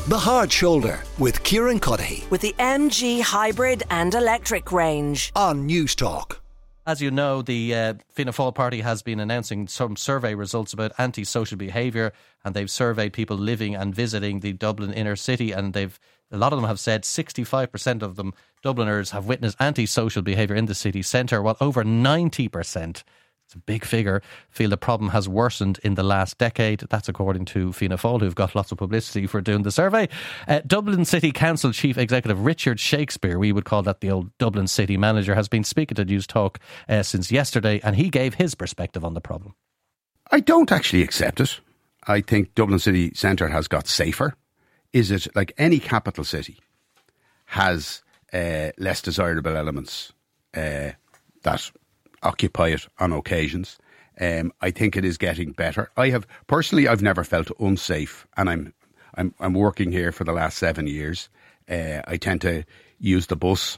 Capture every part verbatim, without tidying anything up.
The Hard Shoulder with Kieran Cuddihy with the M G Hybrid and Electric range on News Talk. As you know, the uh, Fianna Fáil party has been announcing some survey results about antisocial behaviour, and they've surveyed people living and visiting the Dublin inner city, and they've a lot of them have said sixty-five percent of them, Dubliners, have witnessed antisocial behaviour in the city centre, while over ninety percent, it's a big figure, feel the problem has worsened in the last decade. That's according to Fianna Fáil, who've got lots of publicity for doing the survey. Uh, Dublin City Council Chief Executive Richard Shakespeare, we would call that the old Dublin City Manager, has been speaking to News Talk uh, since yesterday, and he gave his perspective on the problem. I don't actually accept it. I think Dublin City Centre has got safer. Is it like any capital city has uh, less desirable elements uh, that occupy it on occasions? Um, I think it is getting better. I have personally, I've never felt unsafe, and I'm I'm I'm working here for the last seven years. Uh, I tend to use the bus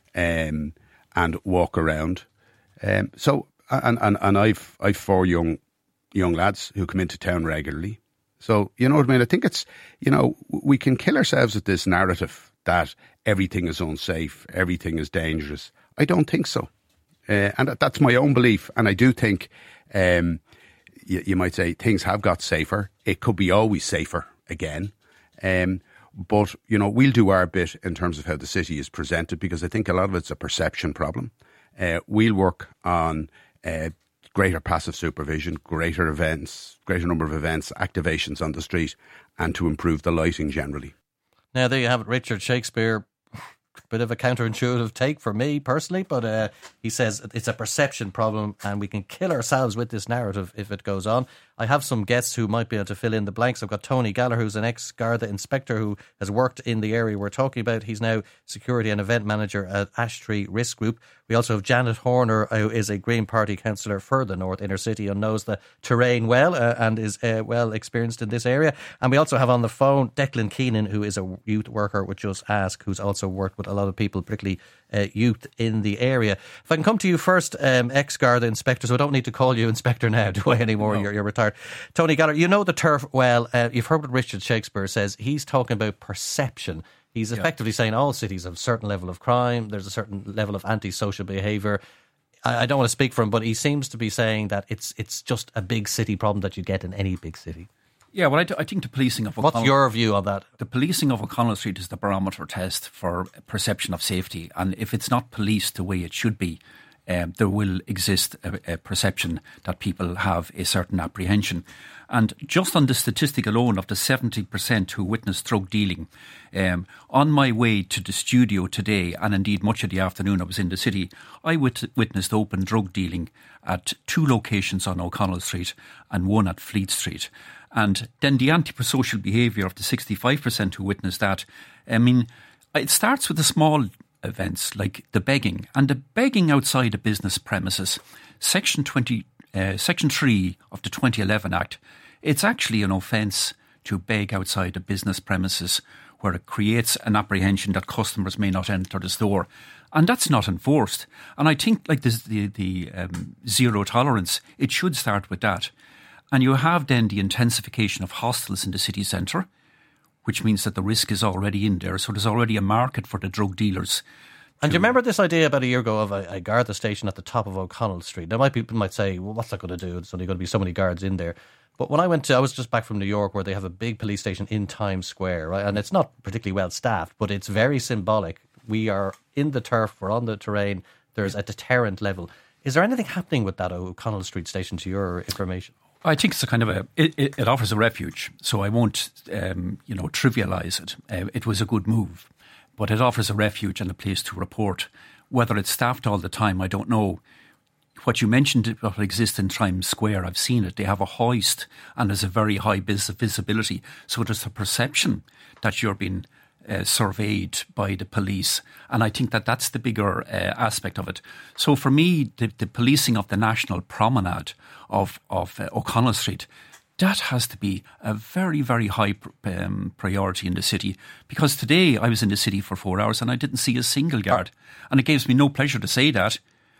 um, and walk around. Um, so and and and I've I've four young young lads who come into town regularly. So, you know what I mean? I think it's, you know, we can kill ourselves with this narrative that everything is unsafe, everything is dangerous. I don't think so. Uh, and that's my own belief. And I do think, um, you, you might say, things have got safer. It could be always safer again. Um, but, you know, we'll do our bit in terms of how the city is presented, because I think a lot of it's a perception problem. Uh, we'll work on uh, greater passive supervision, greater events, greater number of events, activations on the street, and to improve the lighting generally. Now, there you have it, Richard Shakespeare. Bit of a counterintuitive take for me personally, but uh, he says it's a perception problem and we can kill ourselves with this narrative if it goes on. I have some guests who might be able to fill in the blanks. I've got Tony Gallagher, who's an ex-Garda inspector who has worked in the area we're talking about. He's now security and event manager at Ashtree Risk Group. We also have Janet Horner, who is a Green Party councillor for the North Inner City and knows the terrain well uh, and is uh, well experienced in this area. And we also have on the phone Declan Keenan, who is a youth worker with Just Ask, who's also worked with a lot of people, particularly uh, youth in the area. If I can come to you first, um, ex-Garda inspector, so I don't need to call you inspector now, do I, anymore? No. You're, you're retired. Tony Gallagher, you know the turf well. Uh, you've heard what Richard Shakespeare says. He's talking about perception. He's effectively yeah. saying all cities have a certain level of crime, there's a certain level of antisocial behaviour. I, I don't want to speak for him, but he seems to be saying that it's it's just a big city problem that you get in any big city. Yeah, well, I, do, I think the policing of O'Connell... What's your view on that? The policing of O'Connell Street is the barometer test for perception of safety. And if it's not policed the way it should be, um, there will exist a, a perception that people have a certain apprehension. And just on the statistic alone of the seventy percent who witnessed drug dealing, um, on my way to the studio today, and indeed much of the afternoon I was in the city, I wit- witnessed open drug dealing at two locations on O'Connell Street and one at Fleet Street. And then the antisocial behaviour of the sixty-five percent who witnessed that, I mean, it starts with the small events like the begging. And the begging outside a business premises, Section twenty, uh, Section three of the twenty eleven Act, it's actually an offence to beg outside a business premises where it creates an apprehension that customers may not enter the store. And that's not enforced. And I think like this, the, the um, zero tolerance, it should start with that. And you have then the intensification of hostels in the city centre, which means that the risk is already in there. So there's already a market for the drug dealers. And do you remember this idea about a year ago of a, a Garda station at the top of O'Connell Street? Now, might people might say, well, what's that going to do? There's only going to be so many guards in there. But when I went to, I was just back from New York, where they have a big police station in Times Square, right? And it's not particularly well staffed, but it's very symbolic. We are in the turf, we're on the terrain, there's a deterrent level. Is there anything happening with that O'Connell Street station, to your information? I think it's a kind of a, it, it, it offers a refuge, so I won't, um, you know, trivialise it. Uh, it was a good move, but it offers a refuge and a place to report. Whether it's staffed all the time, I don't know. What you mentioned, what exists in Times Square, I've seen it. They have a hoist and there's a very high vis- visibility. So there's a perception that you're being uh, surveyed by the police. And I think that that's the bigger uh, aspect of it. So for me, the, the policing of the National Promenade of, of uh, O'Connell Street, that has to be a very, very high um, priority in the city. Because today I was in the city for four hours and I didn't see a single guard. And it gives me no pleasure to say that,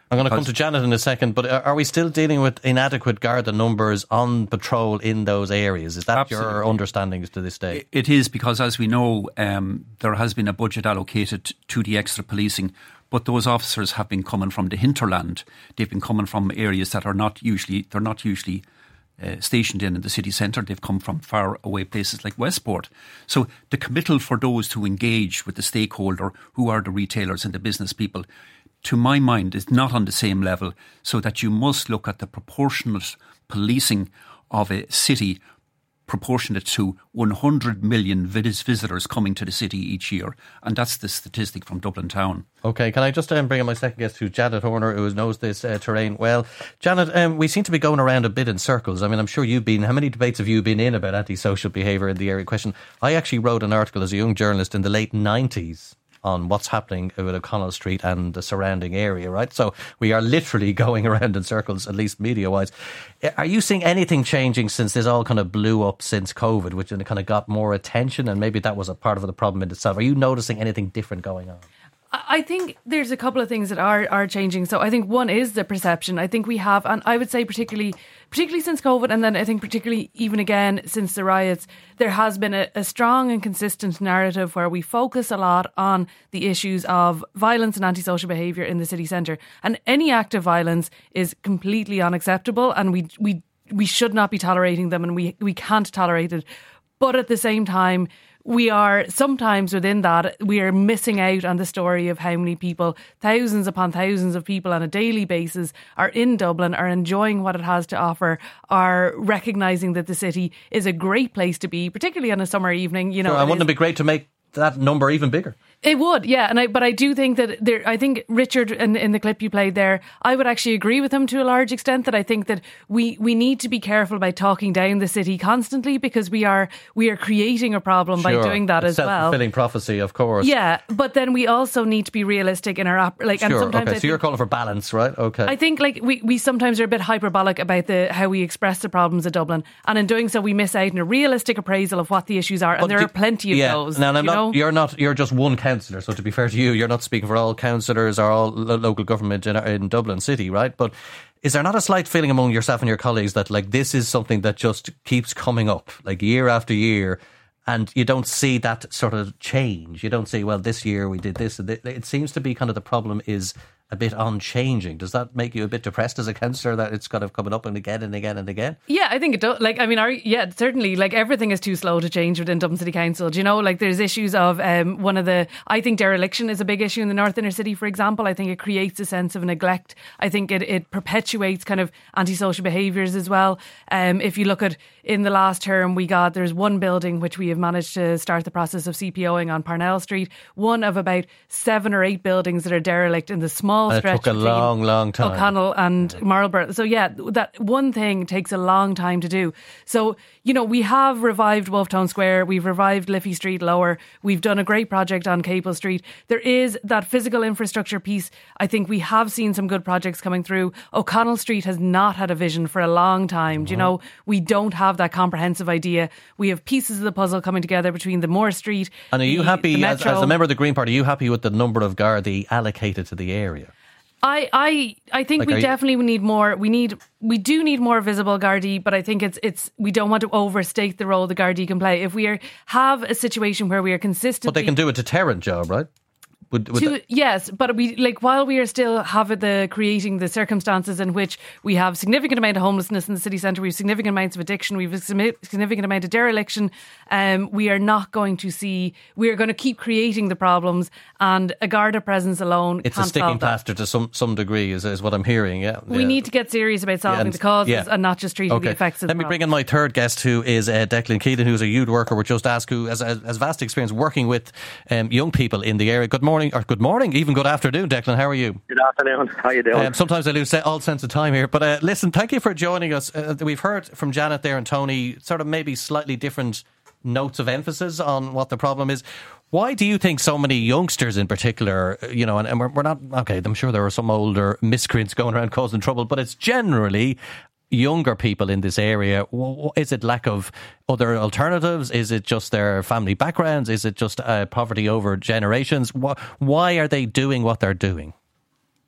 I'm going to come to Janet in a second, but are we still dealing with inadequate Garda numbers on patrol in those areas? Is that Absolutely. Your understanding to this day? It is, because as we know, um, there has been a budget allocated to the extra policing, but those officers have been coming from the hinterland. They've been coming from areas that are not usually, they're not usually uh, stationed in, in the city centre. They've come from far away places like Westport. So the committal for those to engage with the stakeholder, who are the retailers and the business people, to my mind, is not on the same level, so that you must look at the proportionate policing of a city proportionate to one hundred million vis- visitors coming to the city each year. And that's the statistic from Dublin town. OK, can I just um, bring in my second guest, who's Janet Horner, who knows this uh, terrain well. Janet, um, we seem to be going around a bit in circles. I mean, I'm sure you've been, how many debates have you been in about antisocial behaviour in the area question? I actually wrote an article as a young journalist in the late nineties on what's happening with O'Connell Street and the surrounding area, right? So we are literally going around in circles, at least media-wise. Are you seeing anything changing since this all kind of blew up since COVID, which kind of got more attention, and maybe that was a part of the problem in itself? Are you noticing anything different going on? I think there's a couple of things that are are changing. So I think one is the perception. I think we have, and I would say particularly particularly since COVID, and then I think particularly even again since the riots, there has been a, a strong and consistent narrative where we focus a lot on the issues of violence and antisocial behaviour in the city centre. And any act of violence is completely unacceptable, and we we we should not be tolerating them, and we we can't tolerate it. But at the same time, we are sometimes within that, we are missing out on the story of how many people, thousands upon thousands of people on a daily basis, are in Dublin, are enjoying what it has to offer, are recognising that the city is a great place to be, particularly on a summer evening. You know, sure, and wouldn't it be great to make that number even bigger? It would, yeah. And I, but I do think that there, I think Richard, in, in the clip you played there, I would actually agree with him to a large extent, that I think that we, we need to be careful about talking down the city constantly, because we are, we are creating a problem sure. by doing that it's as well. Self-fulfilling prophecy, of course. Yeah. But then we also need to be realistic in our, app, like, sure. and sometimes okay. I So think, you're calling for balance, right? Okay. I think like we, we sometimes are a bit hyperbolic about the, how we express the problems of Dublin. And in doing so, we miss out on a realistic appraisal of what the issues are. And but there do, are plenty of yeah. those. Now, I'm you not, know? you're not, you're just one councillor. So to be fair to you, you're not speaking for all councillors or all lo- local government in, in Dublin City, right? But is there not a slight feeling among yourself and your colleagues that like this is something that just keeps coming up, like year after year, and you don't see that sort of change? You don't see, well, this year we did this. It seems to be kind of the problem is a bit unchanging. Does that make you a bit depressed as a councillor that it's kind of coming up and again and again and again? Yeah, I think it does. Like, I mean, our, yeah, certainly. Like, everything is too slow to change within Dublin City Council. Do you know, like, there's issues of um, one of the. I think dereliction is a big issue in the North Inner City, for example. I think it creates a sense of neglect. I think it, it perpetuates kind of antisocial behaviours as well. Um, if you look at in the last term, we got there's one building which we have managed to start the process of CPOing on Parnell Street. One of about seven or eight buildings that are derelict in the small. And it took a long, long time. O'Connell and yeah. Marlborough. So yeah, that one thing takes a long time to do. So, you know, we have revived Wolftown Square, we've revived Liffey Street Lower, we've done a great project on Capel Street. There is that physical infrastructure piece. I think we have seen some good projects coming through. O'Connell Street has not had a vision for a long time. Mm-hmm. Do you know, we don't have that comprehensive idea. We have pieces of the puzzle coming together between the Moore Street. And are you the, happy, the as, as a member of the Green Party, are you happy with the number of Gardaí allocated to the area? I, I, I think like we definitely you... need more. We need, we do need more visible Gardaí, but I think it's, it's. We don't want to overstate the role the Gardaí can play. If we are, have a situation where we are consistently, but they can do a deterrent job, right? Would, would to, that... Yes, but we like while we are still have the creating the circumstances in which we have significant amount of homelessness in the city centre, we have significant amounts of addiction, we have a significant amount of dereliction. Um, we are not going to see. We are going to keep creating the problems, and a Garda presence alone. It's can't a sticking solve plaster to some some degree, is is what I'm hearing. Yeah, we yeah. need to get serious about solving yeah, and, the causes yeah. and not just treating okay. the effects. Of Let the me problem. bring in my third guest, who is uh, Declan Keelan, who's a youth worker with Just Ask, who has, has vast experience working with um, young people in the area. Good morning, or good morning. Even good afternoon, Declan. How are you? Good afternoon. How are you doing? Um, sometimes I lose all sense of time here. But uh, listen, thank you for joining us. Uh, we've heard from Janet there and Tony sort of maybe slightly different notes of emphasis on what the problem is. Why do you think so many youngsters in particular, you know, and, and we're, we're not, okay, I'm sure there are some older miscreants going around causing trouble, but it's generally younger people in this area. Is it lack of other alternatives? Is it just their family backgrounds? Is it just uh, poverty over generations? Why are they doing what they're doing?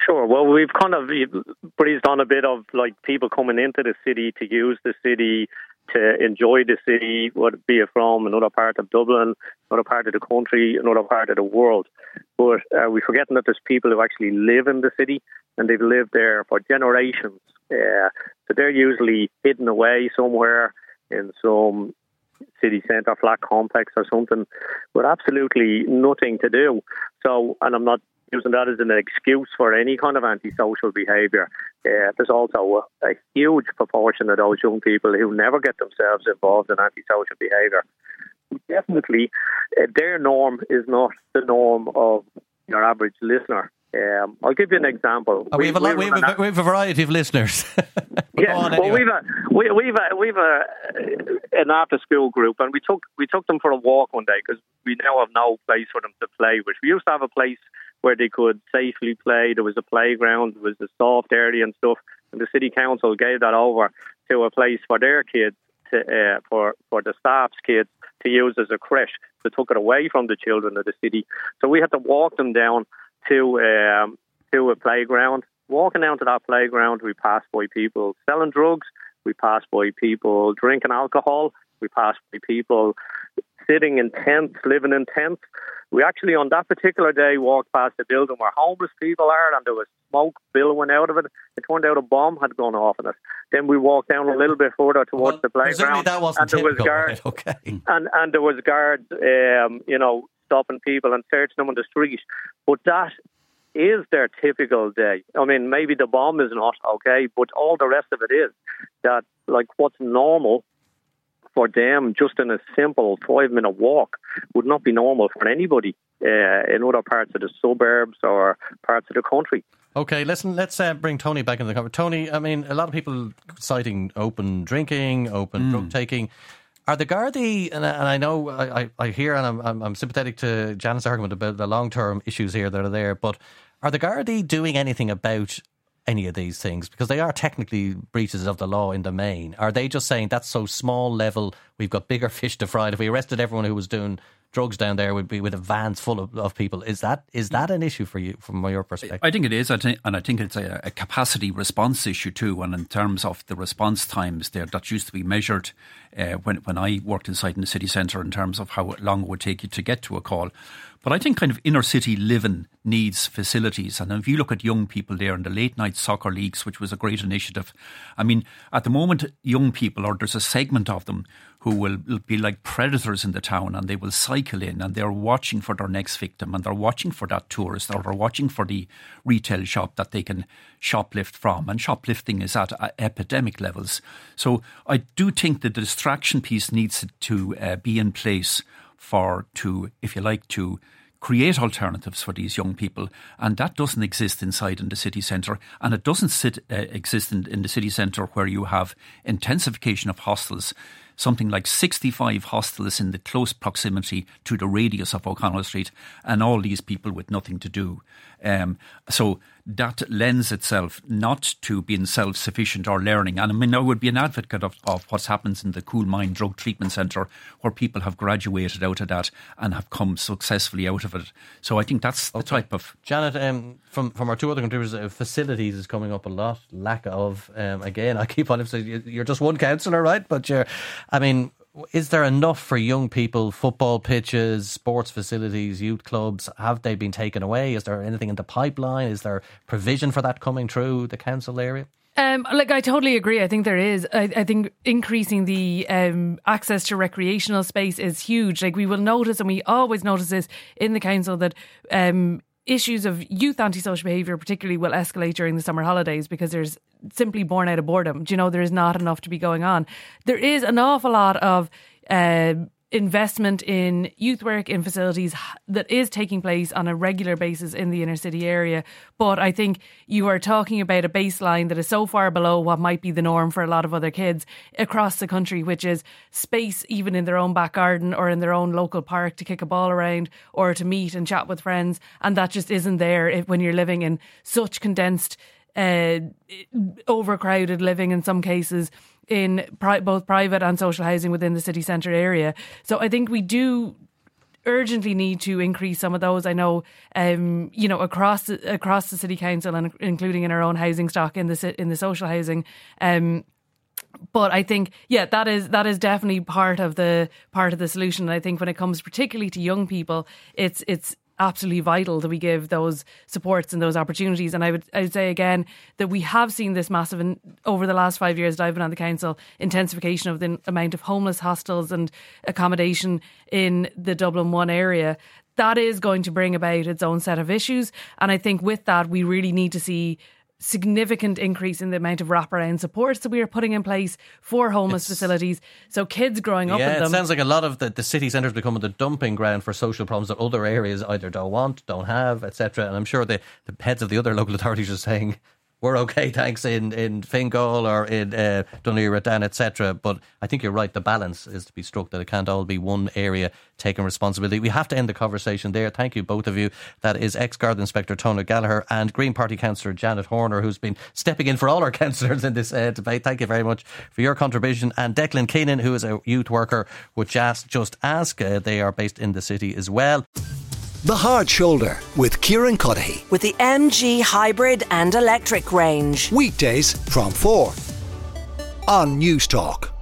Sure. Well, we've kind of breezed on a bit of like people coming into the city to use the city, to enjoy the city, whether it be it from another part of Dublin, another part of the country, another part of the world. But uh, we're forgetting that there's people who actually live in the city and they've lived there for generations. Uh, so they're usually hidden away somewhere in some city centre flat complex or something with absolutely nothing to do. So, and I'm not using that as an excuse for any kind of antisocial behaviour. Uh, there's also a, a huge proportion of those young people who never get themselves involved in antisocial behaviour. Definitely, uh, their norm is not the norm of your average listener. Um, I'll give you an example. Oh, we, we, have a lot, we, have a, we have a variety of listeners. Yeah, on, well, anyway. we've a we, we've a, we've a an after school group, and we took we took them for a walk one day because we now have no place for them to play. Which we used to have a place where they could safely play. There was a playground, there was a soft area and stuff, and the city council gave that over to a place for their kids, to, uh, for for the staff's kids to use as a creche. They took it away from the children of the city, so we had to walk them down to um, to a playground. Walking down to that playground, we passed by people selling drugs, we passed by people drinking alcohol, we passed by people sitting in tents, living in tents. We actually, on that particular day, walked past a building where homeless people are, and there was smoke billowing out of it. It turned out a bomb had gone off in it. Then we walked down a little bit further towards well, the playground, that wasn't and there was typical, guards, right? Okay. and and there was guards, um, you know, stopping people and searching them on the street. But that is their typical day. I mean, maybe the bomb is not, okay, but all the rest of it is. That, like, what's normal for them, just in a simple five-minute walk, would not be normal for anybody uh, in other parts of the suburbs or parts of the country. Okay, listen, let's uh, bring Tony back into the conversation. Tony, I mean, a lot of people citing open drinking, open mm. drug taking. Are the Gardaí, and, and I know I, I, I hear and I'm, I'm, I'm sympathetic to Janet's argument about the long-term issues here that are there, but are the Gardaí doing anything about any of these things? Because they are technically breaches of the law in the main. Are they just saying that's so small level, we've got bigger fish to fry? If we arrested everyone who was doing drugs down there, would be with a vans full of, of people. Is that is that an issue for you from your perspective? I think it is, I think, and I think it's a, a capacity response issue too. And in terms of the response times there, that used to be measured uh, when when I worked inside in the city centre in terms of how long it would take you to get to a call. But I think kind of inner city living needs facilities. And if you look at young people there in the late night soccer leagues, which was a great initiative, I mean, at the moment, young people, or there's a segment of them who will be like predators in the town, and they will cycle in and they're watching for their next victim, and they're watching for that tourist, or they're watching for the retail shop that they can shoplift from. And shoplifting is at uh, epidemic levels. So I do think that the distraction piece needs to uh, be in place for, to, if you like, to create alternatives for these young people, and that doesn't exist inside in the city centre, and it doesn't sit, uh, exist in, in the city centre where you have intensification of hostels, something like sixty-five hostels in the close proximity to the radius of O'Connell Street, and all these people with nothing to do. Um, so that lends itself not to being self-sufficient or learning. And I mean, I would be an advocate of, of what happens in the Coolmine Drug Treatment Centre, where people have graduated out of that and have come successfully out of it. So I think that's the okay. type of... Janet, um, from, from our two other contributors, uh, facilities is coming up a lot. Lack of, um, again, I keep on saying you're just one councillor, right? But you're, I mean... Is there enough for young people? Football pitches, sports facilities, youth clubs, have they been taken away? Is there anything in the pipeline? Is there provision for that coming through the council area? Um, like I totally agree. I think there is. I, I think increasing the um, access to recreational space is huge. Like we will notice, and we always notice this in the council, that um, issues of youth antisocial behaviour particularly will escalate during the summer holidays, because there's simply born out of boredom. Do you know, there is not enough to be going on. There is an awful lot of uh, investment in youth work in facilities that is taking place on a regular basis in the inner city area. But I think you are talking about a baseline that is so far below what might be the norm for a lot of other kids across the country, which is space even in their own back garden or in their own local park to kick a ball around or to meet and chat with friends. And that just isn't there if, when you're living in such condensed Uh, overcrowded living in some cases in pri- both private and social housing within the city centre area. So I think we do urgently need to increase some of those. I know, um, you know, across the, across the city council and including in our own housing stock in the in the social housing. Um, But I think, yeah, that is that is definitely part of the part of the solution. And I think when it comes particularly to young people, it's it's absolutely vital that we give those supports and those opportunities. And I would I would say again that we have seen this massive, in, over the last five years that I've been on the council, intensification of the amount of homeless hostels and accommodation in the Dublin one area. That is going to bring about its own set of issues. And I think with that, we really need to see significant increase in the amount of wraparound supports that we are putting in place for homeless it's, facilities. So kids growing up yeah, in them. It sounds like a lot of the, the city centre is becoming the dumping ground for social problems that other areas either don't want, don't have, et cetera. And I'm sure the, the heads of the other local authorities are saying, we're okay, thanks, in, in Fingal or in uh, Dunleary, Redan, et cetera. But I think you're right, the balance is to be struck, that it can't all be one area taking responsibility. We have to end the conversation there. Thank you, both of you. That is ex-Garda Inspector Tona Gallagher and Green Party Councillor Janet Horner, who's been stepping in for all our councillors in this uh, debate. Thank you very much for your contribution. And Declan Keenan, who is a youth worker with Just, Just Ask. Uh, they are based in the city as well. The Hard Shoulder with Kieran Cuddihy. With the M G hybrid and electric range. Weekdays from four on News Talk.